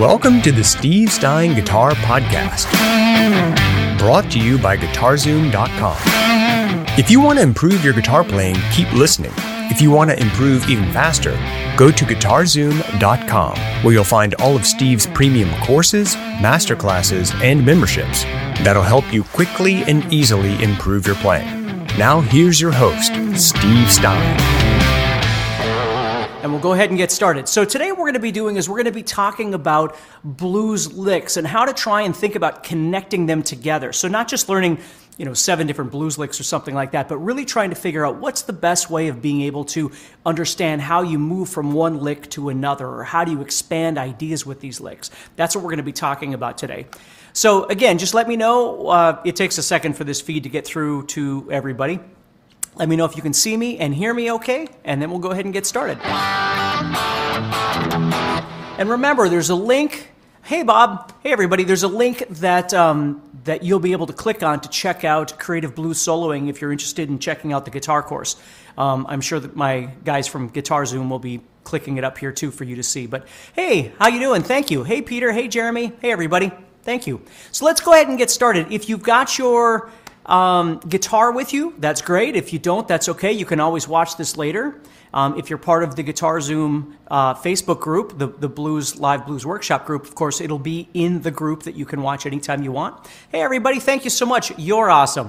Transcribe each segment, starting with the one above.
Welcome to the Steve Stein Guitar Podcast, brought to you by GuitarZoom.com. If you want to improve your guitar playing, keep listening. If you want to improve even faster, go to GuitarZoom.com, where you'll find all of Steve's premium courses, masterclasses, and memberships that'll help you quickly and easily improve your playing. Now here's your host, Steve Stein. And we'll go ahead and get started. So today what we're going to be doing is we're going to be talking about blues licks and how to try and think about connecting them together. So not just learning, 7 different blues licks or something like that, but really trying to figure out what's the best way of being able to understand how you move from one lick to another, or how do you expand ideas with these licks. That's what we're going to be talking about today. So again, just let me know. It takes a second for this feed to get through to everybody. Let me know if you can see me and hear me okay, and then we'll go ahead and get started. And remember, there's a link. Hey, Bob. Hey, everybody. There's a link that that you'll be able to click on to check out Creative Blues Soloing if you're interested in checking out the guitar course. I'm sure that my guys from Guitar Zoom will be clicking it up here, too, for you to see. But, hey, how you doing? Thank you. Hey, Peter. Hey, Jeremy. Hey, everybody. Thank you. So let's go ahead and get started. If you've got your guitar with you, that's great. If you don't, that's okay. You can always watch this later. If you're part of the Guitar Zoom Facebook group, the Live Blues Workshop group, of course, it'll be in the group that you can watch anytime you want. Hey, everybody, thank you so much. You're awesome.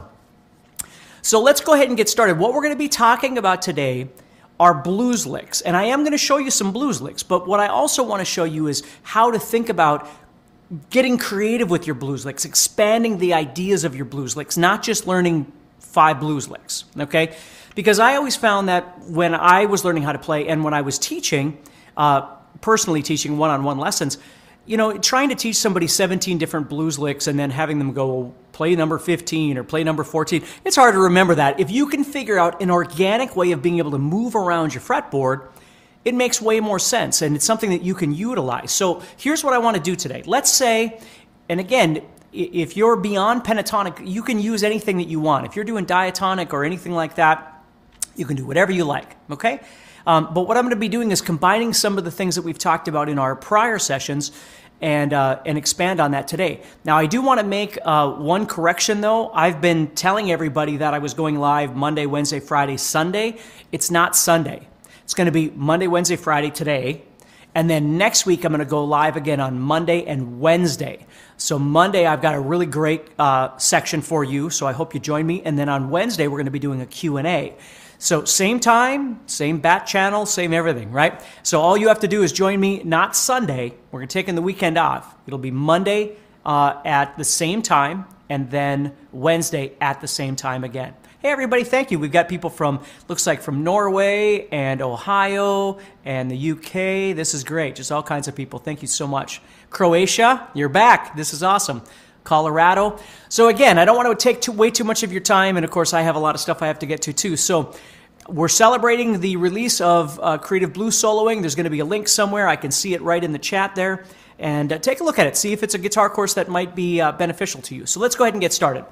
So let's go ahead and get started. What we're going to be talking about today are blues licks. And I am going to show you some blues licks, but what I also want to show you is how to think about getting creative with your blues licks, expanding the ideas of your blues licks, not just learning 5 blues licks, okay? Because I always found that when I was learning how to play and when I was teaching, personally teaching one-on-one lessons, trying to teach somebody 17 different blues licks and then having them go play number 15 or play number 14, it's hard to remember that. If you can figure out an organic way of being able to move around your fretboard, it makes way more sense, and it's something that you can utilize. So here's what I want to do today. Let's say, and again, if you're beyond pentatonic, you can use anything that you want. If you're doing diatonic or anything like that, you can do whatever you like, okay? But what I'm going to be doing is combining some of the things that we've talked about in our prior sessions and expand on that today. Now, I do want to make one correction, though. I've been telling everybody that I was going live Monday, Wednesday, Friday, Sunday. It's not Sunday. It's going to be Monday, Wednesday, Friday today. And then next week, I'm going to go live again on Monday and Wednesday. So Monday, I've got a really great section for you, so I hope you join me. And then on Wednesday, we're going to be doing a Q&A. So same time, same bat channel, same everything, right? So all you have to do is join me, not Sunday. We're going to take the weekend off. It'll be Monday at the same time, and then Wednesday at the same time again. Hey, everybody, thank you. We've got people looks like from Norway and Ohio and the UK. This is great. Just all kinds of people. Thank you so much. Croatia, you're back. This is awesome. Colorado. So again, I don't want to take way too much of your time, and of course, I have a lot of stuff I have to get to too. So we're celebrating the release of Creative Blues Soloing. There's going to be a link somewhere. I can see it right in the chat there. And take a look at it. See if it's a guitar course that might be beneficial to you. So let's go ahead and get started.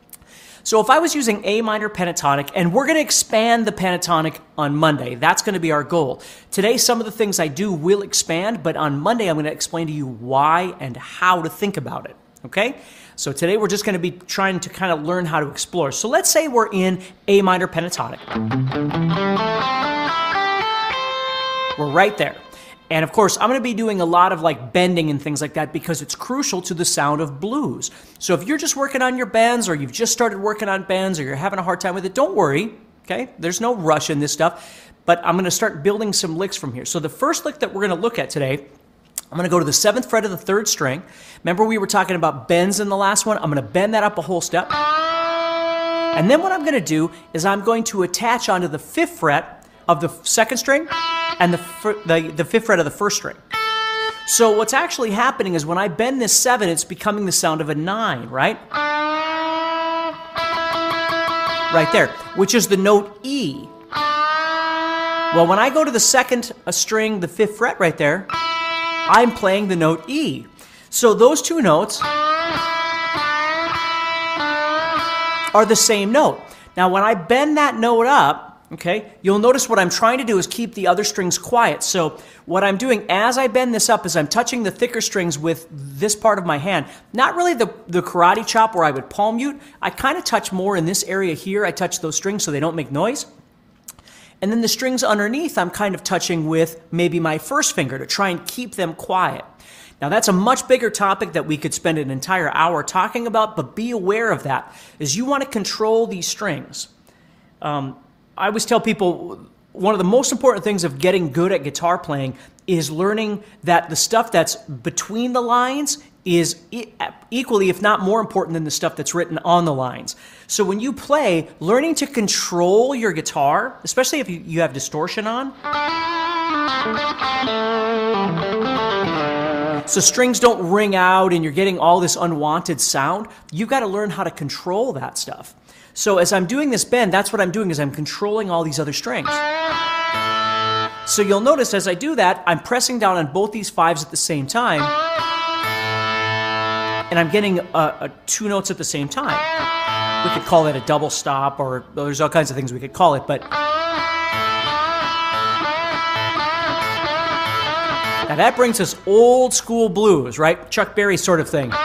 So if I was using A minor pentatonic, and we're going to expand the pentatonic on Monday, that's going to be our goal. Today, some of the things I do will expand, but on Monday, I'm going to explain to you why and how to think about it, okay? So today, we're just going to be trying to kind of learn how to explore. So let's say we're in A minor pentatonic. We're right there. And of course, I'm going to be doing a lot of bending and things like that because it's crucial to the sound of blues. So if you're just working on your bends, or you've just started working on bends, or you're having a hard time with it, don't worry, okay? There's no rush in this stuff, but I'm going to start building some licks from here. So the first lick that we're going to look at today, I'm going to go to the 7th fret of the 3rd string. Remember we were talking about bends in the last one? I'm going to bend that up a whole step. And then what I'm going to do is I'm going to attach onto the 5th fret of the 2nd string and the 5th fret of the 1st string. So what's actually happening is when I bend this 7, it's becoming the sound of a 9, right? Right there, which is the note E. Well, when I go to the 2nd string, the 5th fret right there, I'm playing the note E. So those two notes are the same note. Now, when I bend that note up, Okay, you'll notice what I'm trying to do is keep the other strings quiet. So what I'm doing as I bend this up is I'm touching the thicker strings with this part of my hand. Not really the karate chop where I would palm mute. I kind of touch more in this area here. I touch those strings so they don't make noise. And then the strings underneath I'm kind of touching with maybe my first finger to try and keep them quiet. Now that's a much bigger topic that we could spend an entire hour talking about, but be aware of that, is you want to control these strings. I always tell people one of the most important things of getting good at guitar playing is learning that the stuff that's between the lines is equally, if not more important than the stuff that's written on the lines. So when you play, learning to control your guitar, especially if you have distortion on, so strings don't ring out and you're getting all this unwanted sound, you've got to learn how to control that stuff. So as I'm doing this bend, that's what I'm doing, is I'm controlling all these other strings. So you'll notice as I do that, I'm pressing down on both these fives at the same time, and I'm getting two notes at the same time. We could call it a double stop, or there's all kinds of things we could call it, but now that brings us old school blues, right? Chuck Berry sort of thing.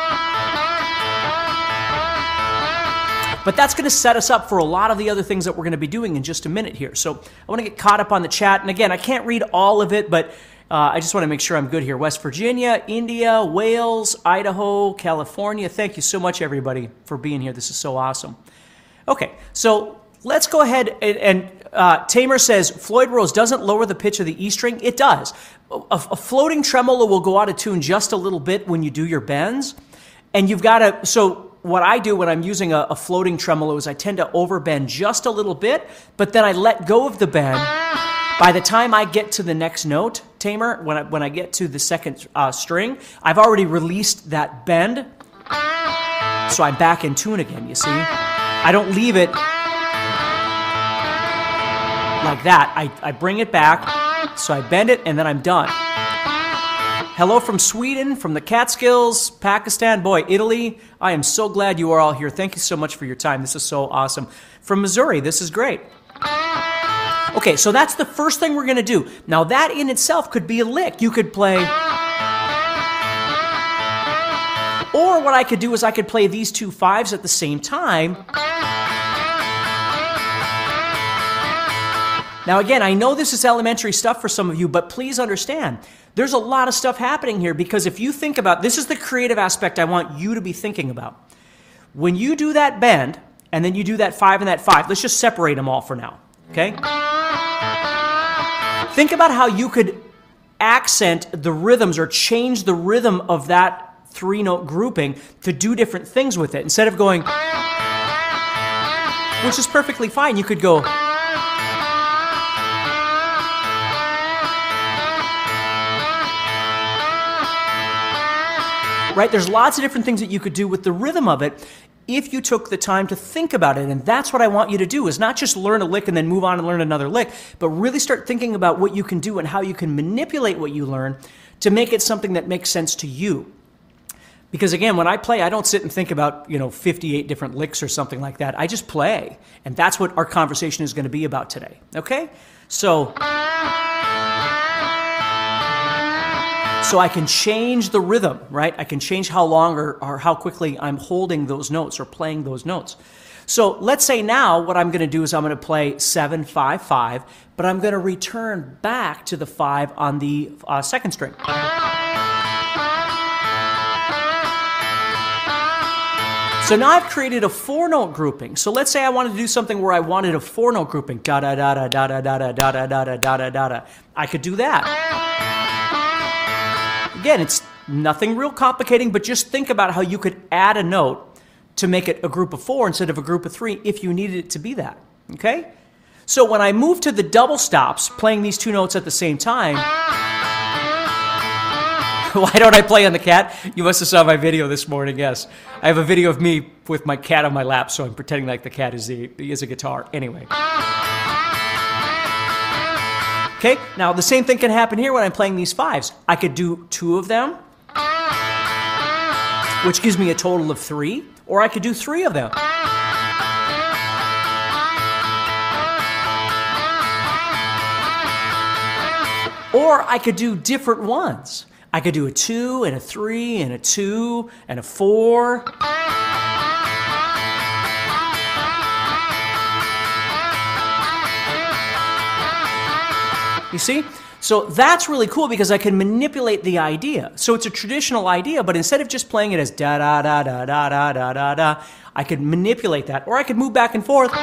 But that's going to set us up for a lot of the other things that we're going to be doing in just a minute here. So I want to get caught up on the chat. And again, I can't read all of it, but I just want to make sure I'm good here. West Virginia, India, Wales, Idaho, California. Thank you so much, everybody, for being here. This is so awesome. Okay, so let's go ahead and Tamer says, Floyd Rose doesn't lower the pitch of the E string. It does. A floating tremolo will go out of tune just a little bit when you do your bends. And you've got to, so what I do when I'm using a floating tremolo is I tend to overbend just a little bit, but then I let go of the bend. By the time I get to the next note, Tamer, when I get to the second string, I've already released that bend, so I'm back in tune again, you see? I don't leave it like that. I bring it back, so I bend it, and then I'm done. Hello from Sweden, from the Catskills, Pakistan, boy, Italy. I am so glad you are all here. Thank you so much for your time. This is so awesome. From Missouri, this is great. Okay, so that's the first thing we're going to do. Now, that in itself could be a lick. You could play... Or what I could do is I could play these two fives at the same time. Now, again, I know this is elementary stuff for some of you, but please understand, there's a lot of stuff happening here, because if you think about, this is the creative aspect I want you to be thinking about. When you do that bend, and then you do that five and that five, let's just separate them all for now, okay? Think about how you could accent the rhythms or change the rhythm of that three-note grouping to do different things with it. Instead of going, which is perfectly fine, you could go... Right? There's lots of different things that you could do with the rhythm of it if you took the time to think about it. And that's what I want you to do, is not just learn a lick and then move on and learn another lick, but really start thinking about what you can do and how you can manipulate what you learn to make it something that makes sense to you. Because again, when I play, I don't sit and think about, 58 different licks or something like that. I just play. And that's what our conversation is going to be about today. Okay? So I can change the rhythm, right? I can change how long or how quickly I'm holding those notes or playing those notes. So let's say now what I'm going to do is I'm going to play 7, 5, 5, but I'm going to return back to the 5 on the second string. So now I've created a 4-note grouping. So let's say I wanted to do something where I wanted a 4-note grouping. Da da da da da da da da da da da da da da. I could do that. Again, it's nothing real complicating, but just think about how you could add a note to make it a group of 4 instead of a group of 3 if you needed it to be that, okay? So when I move to the double stops, playing these two notes at the same time, why don't I play on the cat? You must have saw my video this morning, yes. I have a video of me with my cat on my lap, so I'm pretending like the cat is a guitar. Anyway. Okay, now the same thing can happen here when I'm playing these 5s. I could do 2 of them, which gives me a total of 3, or I could do 3 of them. Or I could do different ones. I could do a 2 and a 3 and a 2 and a 4. You see? So that's really cool because I can manipulate the idea. So it's a traditional idea, but instead of just playing it as da da da da da da da da da, I could manipulate that, or I could move back and forth.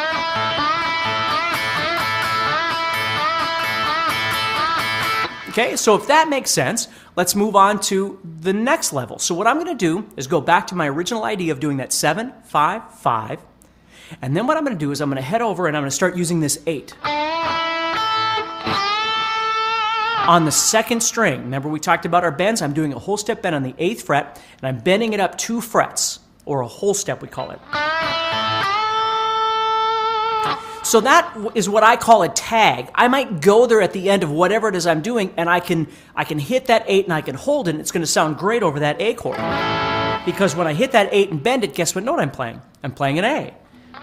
Okay, so if that makes sense, let's move on to the next level. So what I'm going to do is go back to my original idea of doing that 7, 5, 5. And then what I'm going to do is I'm going to head over and I'm going to start using this 8. On the second string, remember we talked about our bends? I'm doing a whole step bend on the 8th fret, and I'm bending it up 2 frets, or a whole step we call it. So that is what I call a tag. I might go there at the end of whatever it is I'm doing, and I can hit that 8 and I can hold it, and it's going to sound great over that A chord. Because when I hit that 8 and bend it, guess what note I'm playing? I'm playing an A.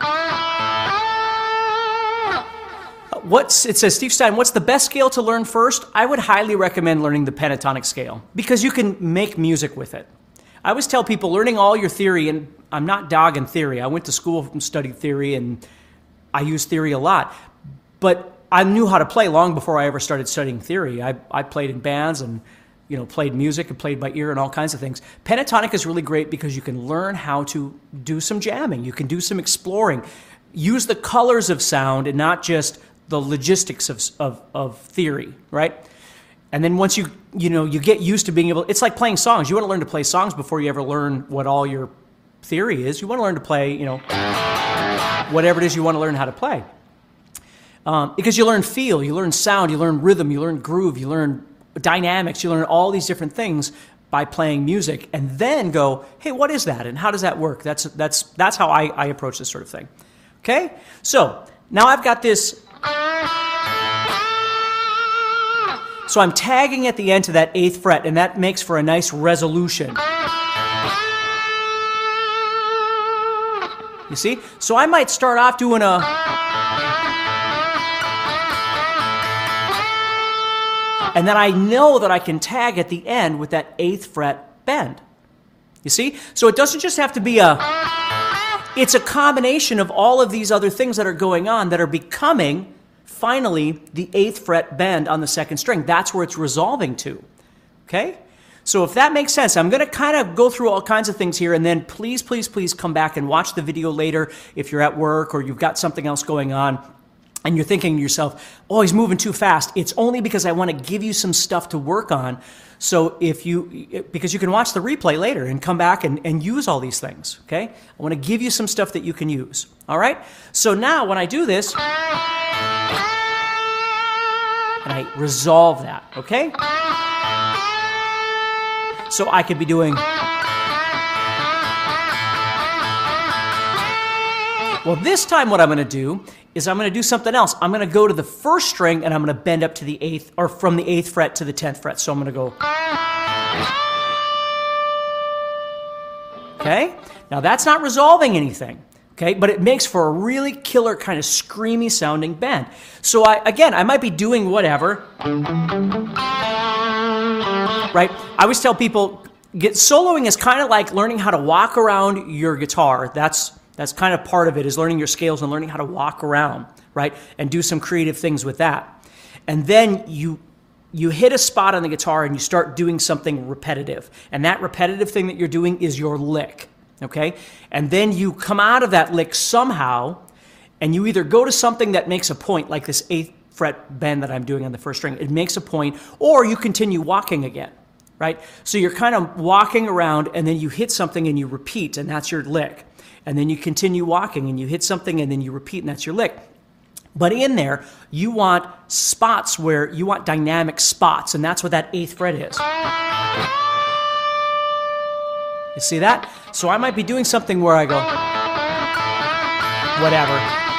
It says, Steve Stein, what's the best scale to learn first? I would highly recommend learning the pentatonic scale because you can make music with it. I always tell people learning all your theory, and I'm not dogging theory. I went to school and studied theory, and I use theory a lot. But I knew how to play long before I ever started studying theory. I played in bands and played music and played by ear and all kinds of things. Pentatonic is really great because you can learn how to do some jamming. You can do some exploring. Use the colors of sound and not just the logistics of theory, right? And then once you get used to being able, it's like playing songs. You want to learn to play songs before you ever learn what all your theory is. You want to learn to play, whatever it is you want to learn how to play. Because you learn feel, you learn sound, you learn rhythm, you learn groove, you learn dynamics, you learn all these different things by playing music, and then go, hey, what is that, and how does that work? That's how I approach this sort of thing. Okay, so now I've got this. So I'm tagging at the end to that 8th fret, and that makes for a nice resolution. You see? So I might start off doing a... And then I know that I can tag at the end with that 8th fret bend. You see? So it doesn't just have to be a... It's a combination of all of these other things that are going on that are becoming... finally, the 8th fret bend on the second string. That's where it's resolving to, okay? So if that makes sense, I'm going to kind of go through all kinds of things here, and then please, please, please come back and watch the video later if you're at work or you've got something else going on, and you're thinking to yourself, oh, he's moving too fast. It's only because I want to give you some stuff to work on, because you can watch the replay later and come back and use all these things, okay? I want to give you some stuff that you can use, all right? So now when I do this... and I resolve that, okay? So I could be doing... Well, this time what I'm going to do is I'm going to do something else. I'm going to go to the first string and I'm going to bend up to the 8th, or from the 8th fret to the 10th fret. So I'm going to go... Okay? Now that's not resolving anything. Okay, but it makes for a really killer kind of screamy sounding bend. So I might be doing whatever, right? I always tell people, soloing is kind of like learning how to walk around your guitar. That's kind of part of it, is learning your scales and learning how to walk around, right? And do some creative things with that. And then you hit a spot on the guitar and you start doing something repetitive. And that repetitive thing that you're doing is your lick. Okay? And then you come out of that lick somehow, and you either go to something that makes a point, like this 8th fret bend that I'm doing on the first string. It makes a point, or you continue walking again, right? So you're kind of walking around, and then you hit something and you repeat, and that's your lick. And then you continue walking, and you hit something, and then you repeat, and that's your lick. But in there, you want spots where you want dynamic spots, and that's what that 8th fret is. You see that? So I might be doing something where I go, whatever.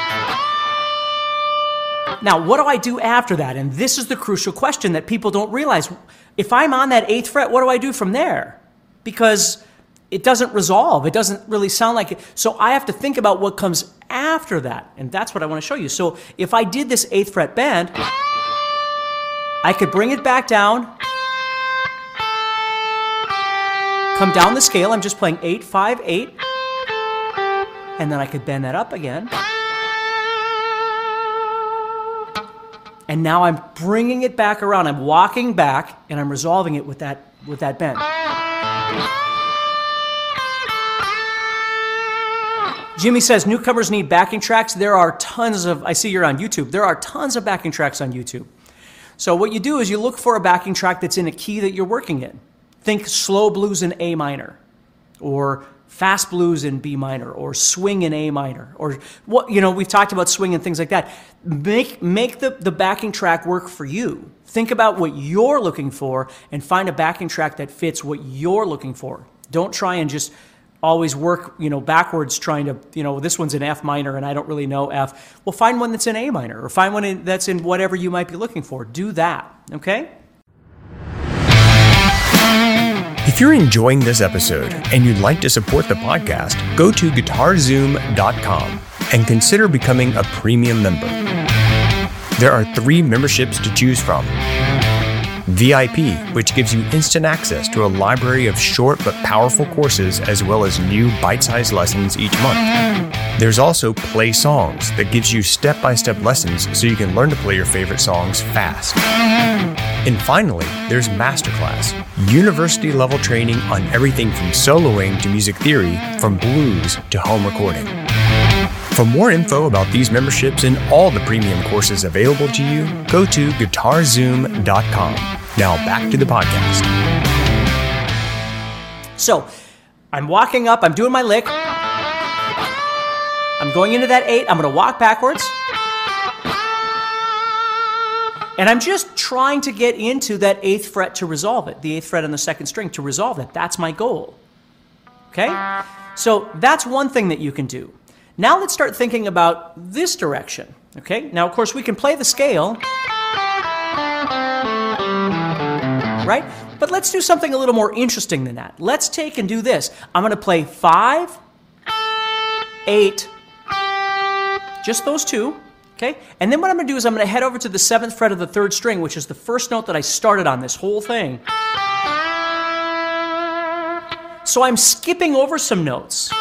Now, what do I do after that? And this is the crucial question that people don't realize. If I'm on that 8th fret, what do I do from there? Because it doesn't resolve. It doesn't really sound like it. So I have to think about what comes after that. And that's what I want to show you. So if I did this 8th fret bend, I could bring it back down, come down the scale. I'm just playing 8, 5, 8. And then I could bend that up again. And now I'm bringing it back around. I'm walking back and I'm resolving it with that bend. Jimmy says newcomers need backing tracks. There are tons of, I see you're on YouTube. There are tons of backing tracks on YouTube. So what you do is you look for a backing track that's in a key that you're working in. Think slow blues in A minor, or fast blues in B minor, or swing in A minor, or what, we've talked about swing and things like that. Make the backing track work for you. Think about what you're looking for and find a backing track that fits what you're looking for. Don't try and just always work, backwards trying to, this one's in F minor and I don't really know F. Well, find one that's in A minor, or find one that's in whatever you might be looking for. Do that, okay? If you're enjoying this episode and you'd like to support the podcast, go to guitarzoom.com and consider becoming a premium member. There are 3 memberships to choose from. VIP, which gives you instant access to a library of short but powerful courses as well as new bite-sized lessons each month. There's also Play Songs that gives you step-by-step lessons so you can learn to play your favorite songs fast. And finally, there's Masterclass, university-level training on everything from soloing to music theory, from blues to home recording. For more info about these memberships and all the premium courses available to you, go to guitarzoom.com. Now back to the podcast. So, I'm walking up, I'm doing my lick. I'm going into that 8, I'm going to walk backwards. And I'm just trying to get into that 8th fret to resolve it, the 8th fret on the 2nd string to resolve it. That's my goal. Okay? So that's one thing that you can do. Now let's start thinking about this direction. Okay? Now, of course, we can play the scale. Right? But let's do something a little more interesting than that. Let's take and do this. I'm going to play 5, 8, just those 2. Okay? And then what I'm going to do is I'm going to head over to the 7th fret of the 3rd string, which is the first note that I started on this whole thing. So I'm skipping over some notes.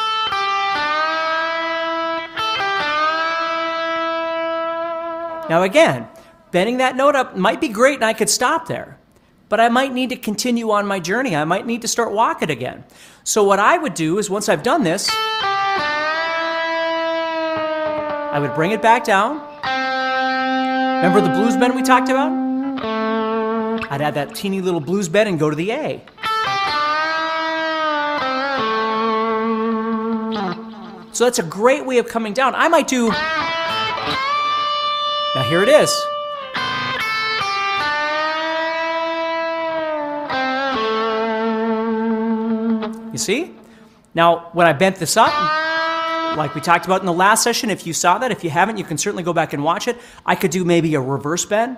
Now again, bending that note up might be great and I could stop there, but I might need to continue on my journey. I might need to start walking again. So what I would do is once I've done this, I would bring it back down. Remember the blues bend we talked about? I'd add that teeny little blues bend and go to the A. So that's a great way of coming down. I might do... Now here it is. You see? Now, when I bent this up, like we talked about in the last session, if you saw that, if you haven't, you can certainly go back and watch it. I could do maybe a reverse bend.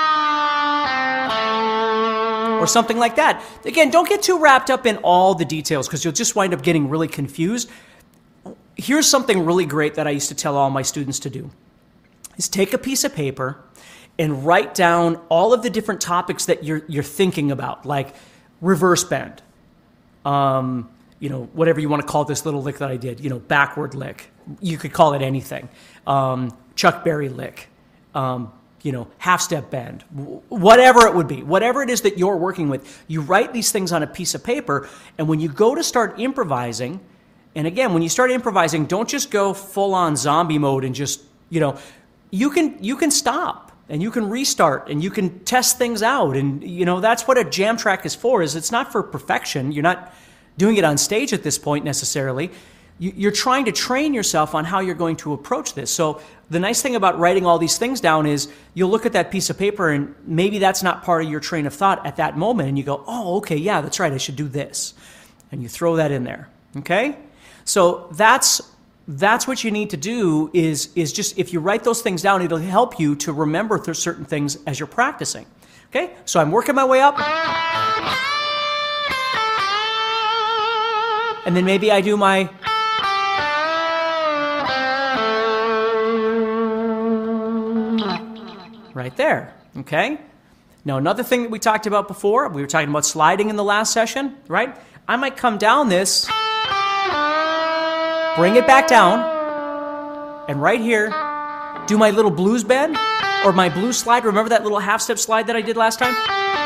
Or something like that. Again, don't get too wrapped up in all the details because you'll just wind up getting really confused. Here's something really great that I used to tell all my students to do. Is take a piece of paper and write down all of the different topics that you're thinking about, like reverse bend, whatever you want to call this little lick that I did, backward lick. You could call it anything. Chuck Berry lick, half step bend, whatever it would be, whatever it is that you're working with. You write these things on a piece of paper, and when you go to start improvising, and again, when you start improvising, don't just go full on zombie mode and just, you can stop and you can restart and you can test things out. And, that's what a jam track is for, is it's not for perfection. You're not doing it on stage at this point necessarily. You're trying to train yourself on how you're going to approach this. So the nice thing about writing all these things down is you'll look at that piece of paper and maybe that's not part of your train of thought at that moment. And you go, oh, okay, yeah, that's right. I should do this. And you throw that in there. Okay? So that's what you need to do is just, if you write those things down, it'll help you to remember certain things as you're practicing. Okay? So I'm working my way up. And then maybe I do my... right there. Okay? Now, another thing that we talked about before, we were talking about sliding in the last session, right? I might come down this, bring it back down, and right here, do my little blues bend or my blues slide. Remember that little half-step slide that I did last time?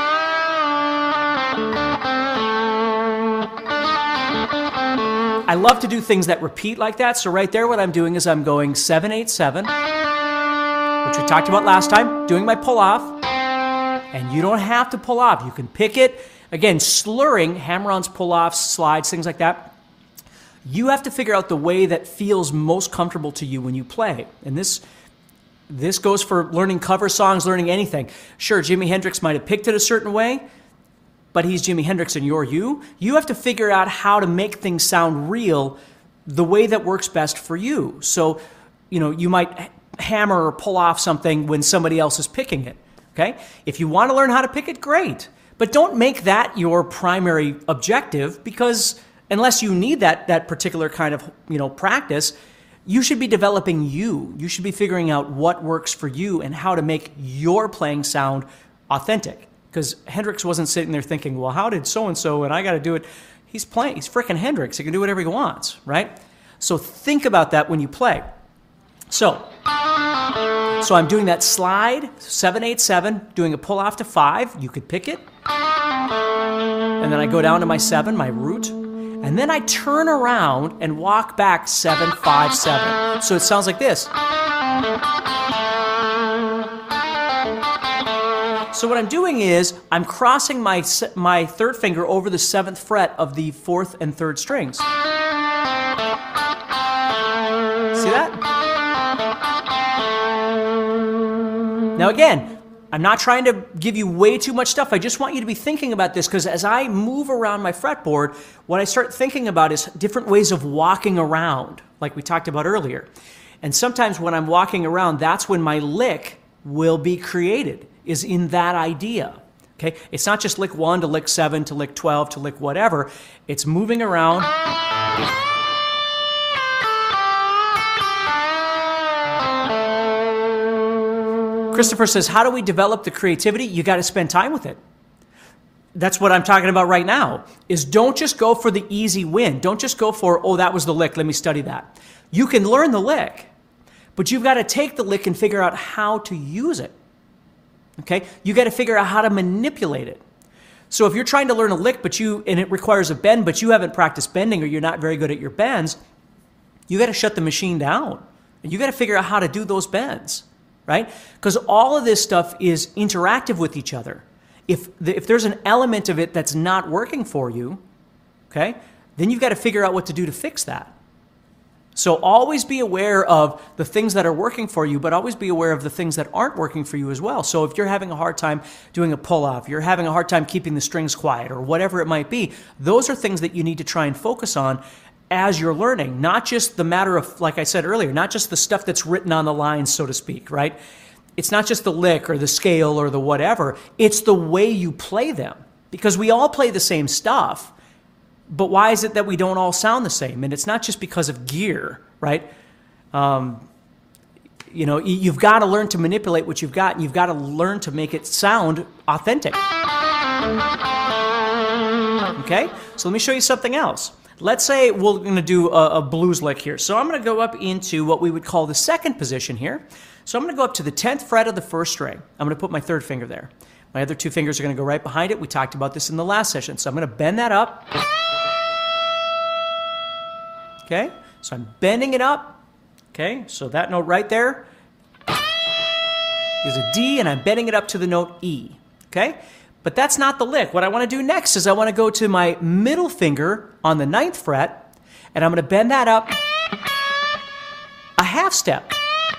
I love to do things that repeat like that. So right there, what I'm doing is I'm going 7-8-7, which we talked about last time, doing my pull-off. And you don't have to pull off. You can pick it. Again, slurring, hammer-ons, pull-offs, slides, things like that. You have to figure out the way that feels most comfortable to you when you play. And this goes for learning cover songs, learning anything. Sure, Jimi Hendrix might have picked it a certain way, but he's Jimi Hendrix and you're you. You have to figure out how to make things sound real the way that works best for you. So, you might hammer or pull off something when somebody else is picking it, okay? If you want to learn how to pick it, great. But don't make that your primary objective, because unless you need that particular kind of, practice, you should be developing you. You should be figuring out what works for you and how to make your playing sound authentic. Because Hendrix wasn't sitting there thinking, well, how did so-and-so, and I got to do it. He's playing. He's freaking Hendrix. He can do whatever he wants, right? So think about that when you play. So I'm doing that slide, 7-8-7, doing a pull-off to 5. You could pick it. And then I go down to my 7, my root. And then I turn around and walk back 7-5-7. So it sounds like this. So what I'm doing is I'm crossing my third finger over the 7th fret of the 4th and 3rd strings. See that? Now again, I'm not trying to give you way too much stuff. I just want you to be thinking about this, because as I move around my fretboard, what I start thinking about is different ways of walking around, like we talked about earlier. And sometimes when I'm walking around, that's when my lick will be created, is in that idea. Okay? It's not just lick 1 to lick 7 to lick 12 to lick whatever. It's moving around. Christopher says, how do we develop the creativity? You got to spend time with it. That's what I'm talking about right now, is don't just go for the easy win. Don't just go for, oh, that was the lick, let me study that. You can learn the lick, but you've got to take the lick and figure out how to use it. Okay? You got to figure out how to manipulate it. So if you're trying to learn a lick, and it requires a bend, but you haven't practiced bending, or you're not very good at your bends, you got to shut the machine down. And you got to figure out how to do those bends, right? Because all of this stuff is interactive with each other. If there's an element of it that's not working for you, okay, then you've got to figure out what to do to fix that. So always be aware of the things that are working for you, but always be aware of the things that aren't working for you as well. So if you're having a hard time doing a pull-off, you're having a hard time keeping the strings quiet, or whatever it might be, those are things that you need to try and focus on as you're learning. Not just the matter of, like I said earlier, not just the stuff that's written on the lines, so to speak, right? It's not just the lick or the scale or the whatever. It's the way you play them. Because we all play the same stuff. But why is it that we don't all sound the same? And it's not just because of gear, right? You've got to learn to manipulate what you've got, and you've got to learn to make it sound authentic. Okay? So let me show you something else. Let's say we're going to do a blues lick here. So I'm going to go up into what we would call the second position here. So I'm going to go up to the 10th fret of the first string. I'm going to put my third finger there. My other two fingers are going to go right behind it. We talked about this in the last session. So I'm going to bend that up. Okay, so I'm bending it up. Okay, so that note right there is a D, and I'm bending it up to the note E. Okay, but that's not the lick. What I want to do next is I want to go to my middle finger on the 9th fret, and I'm going to bend that up a half step.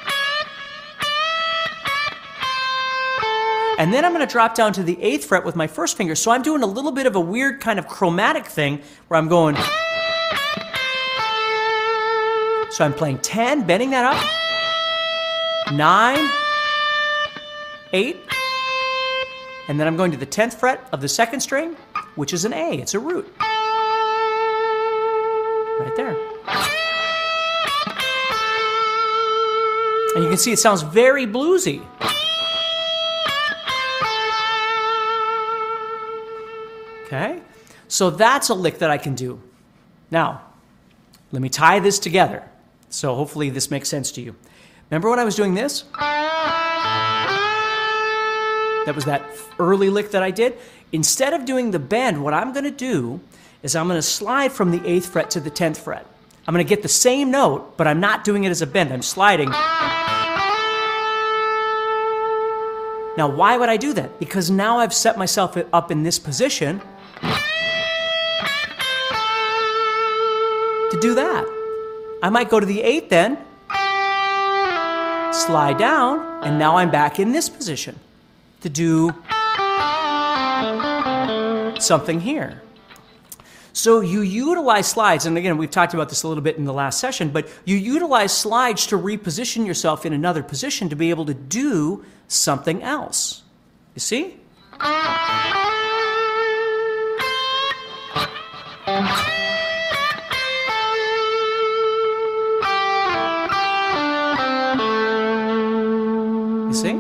And then I'm going to drop down to the 8th fret with my first finger. So I'm doing a little bit of a weird kind of chromatic thing where I'm going. So I'm playing 10, bending that up, 9, 8, and then I'm going to the 10th fret of the second string, which is an A. It's a root. Right there. And you can see it sounds very bluesy. Okay? So that's a lick that I can do. Now, let me tie this together. So hopefully this makes sense to you. Remember when I was doing this? That was that early lick that I did. Instead of doing the bend, what I'm going to do is I'm going to slide from the 8th fret to the 10th fret. I'm going to get the same note, but I'm not doing it as a bend. I'm sliding. Now, why would I do that? Because now I've set myself up in this position to do that. I might go to the 8th then, slide down, and now I'm back in this position to do something here. So you utilize slides, and again, we've talked about this a little bit in the last session, but you utilize slides to reposition yourself in another position to be able to do something else. You see? You see?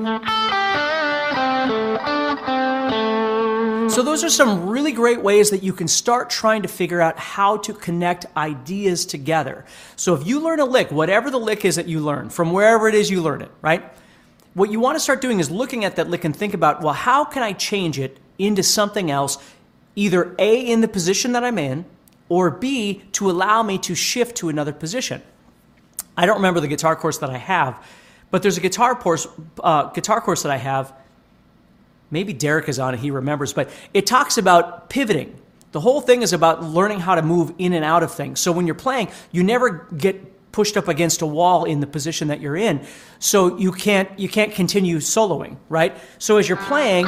So those are some really great ways that you can start trying to figure out how to connect ideas together. So if you learn a lick, whatever the lick is that you learn, from wherever it is you learn it, right? What you want to start doing is looking at that lick and think about, well, how can I change it into something else, either A, in the position that I'm in, or B, to allow me to shift to another position. I don't remember the guitar course that I have, but there's a guitar course that I have. Maybe Derek is on it, he remembers, but it talks about pivoting. The whole thing is about learning how to move in and out of things. So when you're playing, you never get pushed up against a wall in the position that you're in. So you can't continue soloing, right? So as you're playing,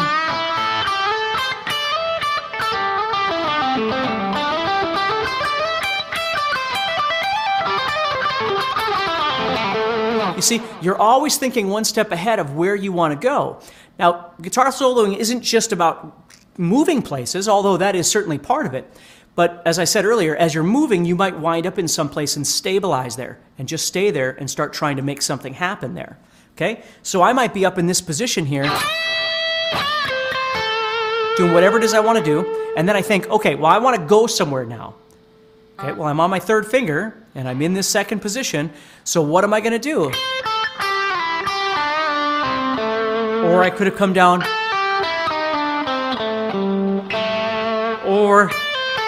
you see, you're always thinking one step ahead of where you want to go. Now, guitar soloing isn't just about moving places, although that is certainly part of it. But as I said earlier, as you're moving, you might wind up in some place and stabilize there and just stay there and start trying to make something happen there. Okay? So I might be up in this position here, doing whatever it is I want to do, and then I think, okay, well, I want to go somewhere now. Okay, well, I'm on my 3rd finger, and I'm in this 2nd position, so what am I going to do? Or I could have come down, or...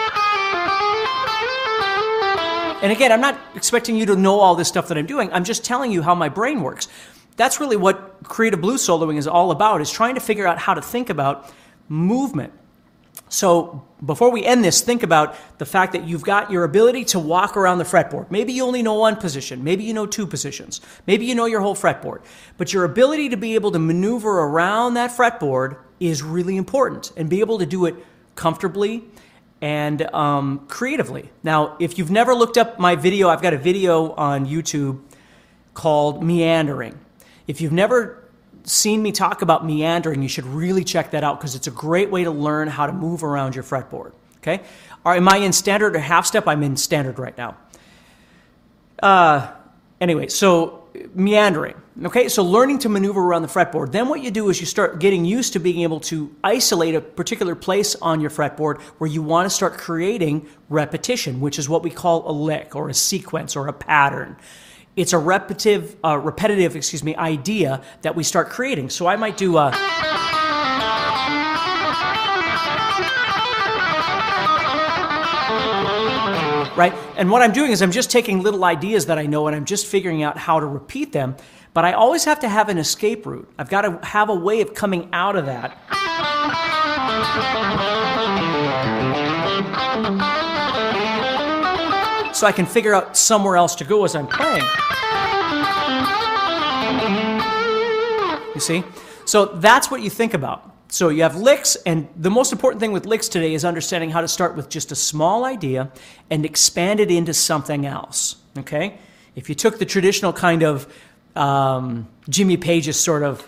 And again, I'm not expecting you to know all this stuff that I'm doing. I'm just telling you how my brain works. That's really what creative blues soloing is all about, is trying to figure out how to think about movement. So before we end this, think about the fact that you've got your ability to walk around the fretboard. Maybe you only know one position. Maybe you know 2 positions. Maybe you know your whole fretboard. But your ability to be able to maneuver around that fretboard is really important, and be able to do it comfortably and creatively. Now, if you've never looked up my video, I've got a video on YouTube called Meandering. If you've never seen me talk about meandering, you should really check that out, because it's a great way to learn how to move around your fretboard. Okay? Am I in standard or half step? I'm in standard right now. Anyway, so meandering. Okay, so learning to maneuver around the fretboard. Then what you do is you start getting used to being able to isolate a particular place on your fretboard where you want to start creating repetition, which is what we call a lick or a sequence or a pattern. It's a repetitive idea that we start creating. So I might do a... Right? And what I'm doing is I'm just taking little ideas that I know and I'm just figuring out how to repeat them. But I always have to have an escape route. I've got to have a way of coming out of that. So I can figure out somewhere else to go as I'm playing. You see? So that's what you think about. So you have licks, and the most important thing with licks today is understanding how to start with just a small idea and expand it into something else, okay? If you took the traditional kind of Jimmy Page's sort of...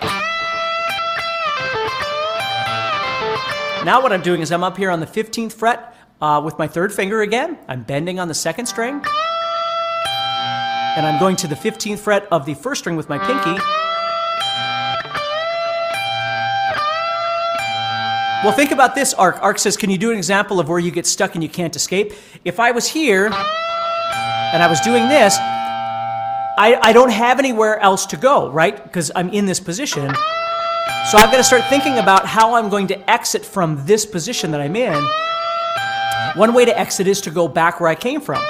Now what I'm doing is I'm up here on the 15th fret with my 3rd finger again. I'm bending on the 2nd string. And I'm going to the 15th fret of the 1st string with my pinky. Well, think about this, Ark. Ark says, can you do an example of where you get stuck and you can't escape? If I was here and I was doing this, I don't have anywhere else to go, right? Because I'm in this position. So I've got to start thinking about how I'm going to exit from this position that I'm in. One way to exit is to go back where I came from.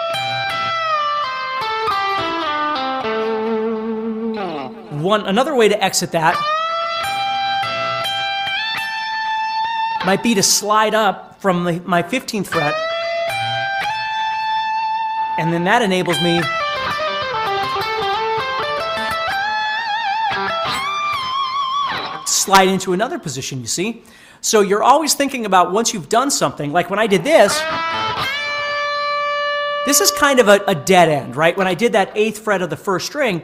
Another way to exit that might be to slide up from my 15th fret, and then that enables me to slide into another position, you see? So you're always thinking about once you've done something, like when I did this is kind of a dead end, right? When I did that 8th fret of the first string,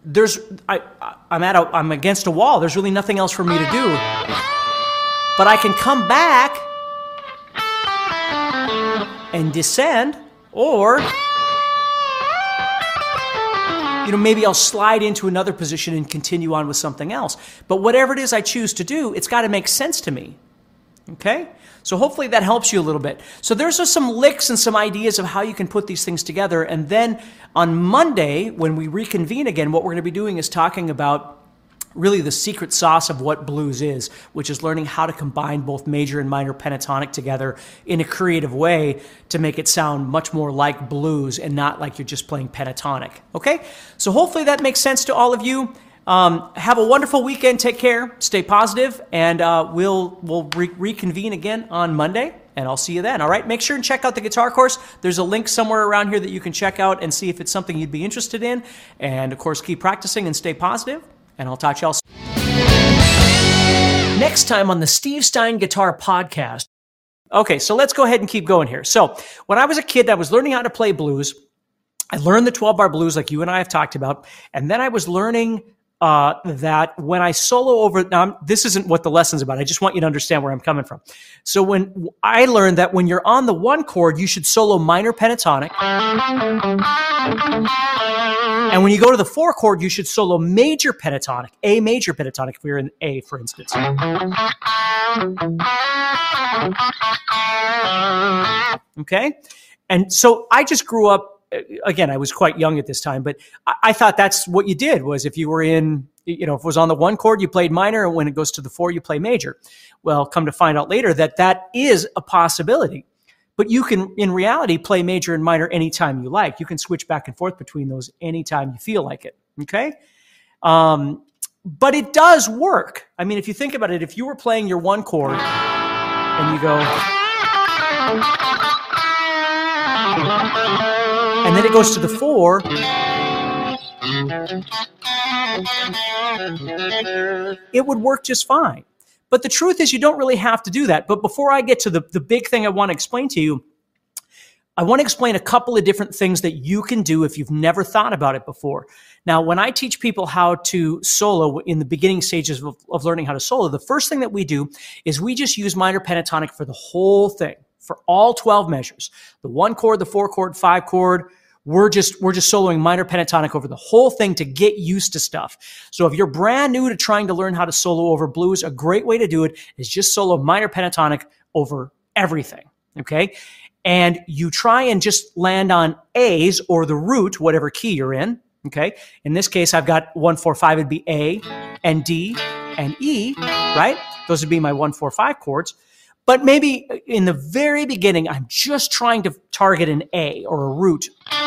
I'm against a wall. There's really nothing else for me to do. But I can come back and descend, or maybe I'll slide into another position and continue on with something else. But whatever it is I choose to do, it's got to make sense to me. Okay? So hopefully that helps you a little bit. So there's just some licks and some ideas of how you can put these things together. And then on Monday, when we reconvene again, what we're going to be doing is talking about really the secret sauce of what blues is, which is learning how to combine both major and minor pentatonic together in a creative way to make it sound much more like blues and not like you're just playing pentatonic. Okay? So hopefully that makes sense to all of you. Have a wonderful weekend. Take care. Stay positive, and we'll reconvene again on Monday, and I'll see you then. All right? Make sure and check out the guitar course. There's a link somewhere around here that you can check out and see if it's something you'd be interested in. And, of course, keep practicing and stay positive, and I'll talk to y'all soon. Next time on the Steve Stein Guitar Podcast. Okay, so let's go ahead and keep going here. So when I was a kid, I was learning how to play blues. I learned the 12-bar blues like you and I have talked about, and then I was learning that when I solo over, now this isn't what the lesson's about. I just want you to understand where I'm coming from. So when I learned that when you're on the 1 chord, you should solo minor pentatonic. And when you go to the 4 chord, you should solo major pentatonic, A major pentatonic, if we were in A, for instance. Okay? And so I just grew up, again, I was quite young at this time, but I thought that's what you did, was if you were in, if it was on the 1 chord, you played minor, and when it goes to the 4, you play major. Well, come to find out later that is a possibility. But you can, in reality, play major and minor anytime you like. You can switch back and forth between those anytime you feel like it, okay? But it does work. I mean, if you think about it, if you were playing your 1 chord and you go... and then it goes to the 4. It would work just fine. But the truth is you don't really have to do that. But before I get to the big thing I want to explain to you, I want to explain a couple of different things that you can do if you've never thought about it before. Now, when I teach people how to solo in the beginning stages of learning how to solo, the first thing that we do is we just use minor pentatonic for the whole thing, for all 12 measures. The 1 chord, the 4 chord, 5 chord, we're just soloing minor pentatonic over the whole thing to get used to stuff. So if you're brand new to trying to learn how to solo over blues, a great way to do it is just solo minor pentatonic over everything, okay? And you try and just land on A's or the root, whatever key you're in, okay? In this case, I've got 1, 4, 5, it'd be A and D and E, right? Those would be my 1, 4, 5 chords. But maybe in the very beginning, I'm just trying to target an A or a root.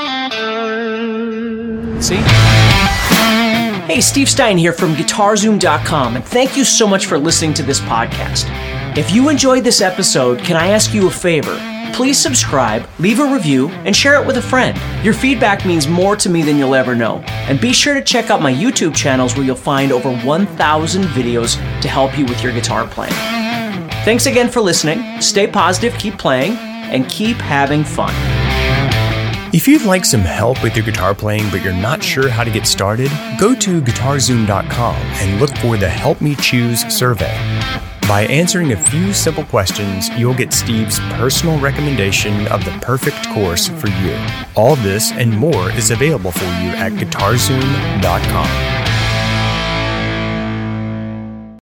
See? Hey, Steve Stein here from GuitarZoom.com, and thank you so much for listening to this podcast. If you enjoyed this episode, can I ask you a favor? Please subscribe, leave a review, and share it with a friend. Your feedback means more to me than you'll ever know. And be sure to check out my YouTube channels where you'll find over 1,000 videos to help you with your guitar playing. Thanks again for listening. Stay positive, keep playing, and keep having fun. If you'd like some help with your guitar playing but you're not sure how to get started, go to GuitarZoom.com and look for the Help Me Choose survey. By answering a few simple questions, you'll get Steve's personal recommendation of the perfect course for you. All this and more is available for you at GuitarZoom.com.